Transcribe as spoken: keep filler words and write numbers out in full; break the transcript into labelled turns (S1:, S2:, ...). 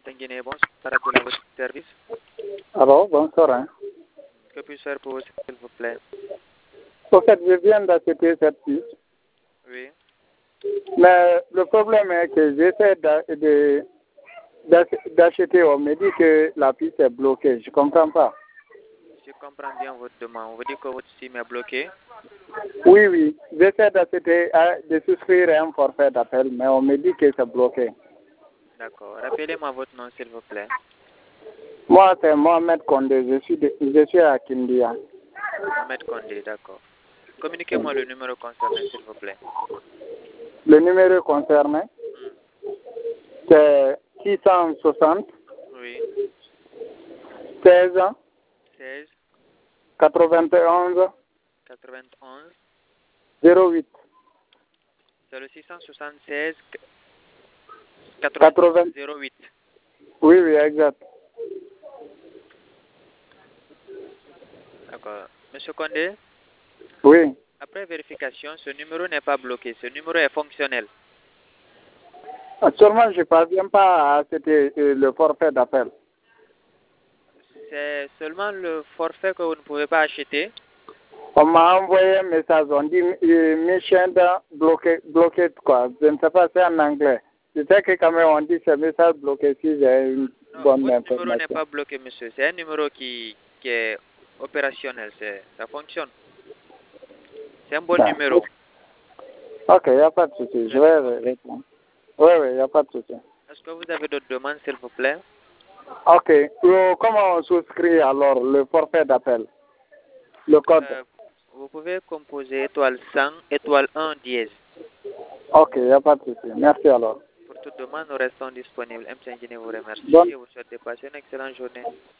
S1: Guinée, bonsoir, rappelez à votre service.
S2: Alors, bonsoir. Hein.
S1: Que puis-je faire pour vous, s'il vous plaît?
S2: En fait, je viens d'acheter cette puce.
S1: Oui.
S2: Mais le problème est que j'essaie de, d'acheter, on me dit que la puce est bloquée. Je ne comprends pas.
S1: Je comprends bien votre demande. On vous dit que votre SIM est bloqué.
S2: Oui, oui. J'essaie d'acheter, de souscrire à un forfait d'appel, mais on me dit que c'est bloqué.
S1: D'accord. Rappelez-moi votre nom, s'il vous plaît.
S2: Moi, c'est Mohamed Kondé. Je suis, de, je suis à Kindia.
S1: Mohamed Kondé, d'accord. Communiquez-moi le numéro concerné, s'il vous plaît.
S2: Le numéro concerné,
S1: Hmm.
S2: c'est six cent soixante,
S1: Oui.
S2: seize,
S1: seize,
S2: quatre-vingt-onze,
S1: quatre-vingt-onze.
S2: zéro huit.
S1: C'est le six cent soixante-seize,
S2: quatre-vingts.
S1: quatre-vingt-onze, zéro huit.
S2: Oui, oui, exact.
S1: D'accord. Monsieur Kondé,
S2: Oui.
S1: après vérification, ce numéro n'est pas bloqué. Ce numéro est fonctionnel.
S2: Actuellement, je ne parviens pas à acheter le forfait d'appel.
S1: C'est seulement le forfait que vous ne pouvez pas acheter.
S2: On m'a envoyé un message, on dit euh, mission bloqué, bloqué quoi. Je ne sais pas, c'est en anglais. Je sais que quand même on dit ce message bloqué si j'ai une
S1: Non,
S2: bonne
S1: votre
S2: information.
S1: numéro n'est pas bloqué, monsieur. C'est un numéro qui, qui est opérationnel. Ça fonctionne. C'est un bon
S2: Ah,
S1: numéro.
S2: ok, il n'y a pas de souci. Je vais répondre. Oui, oui, il n'y a pas de souci.
S1: Est-ce que vous avez d'autres demandes, s'il vous plaît?
S2: Ok. Euh, comment on souscrit alors le forfait d'appel? Le code?
S1: Euh, vous pouvez composer étoile cent, étoile un, dièse.
S2: Ok, il n'y a pas de souci. Merci alors.
S1: Pour toute demande, nous restons disponibles. M cinq Guinée vous remercie
S2: Bonne
S1: et vous souhaite de passer une excellente journée.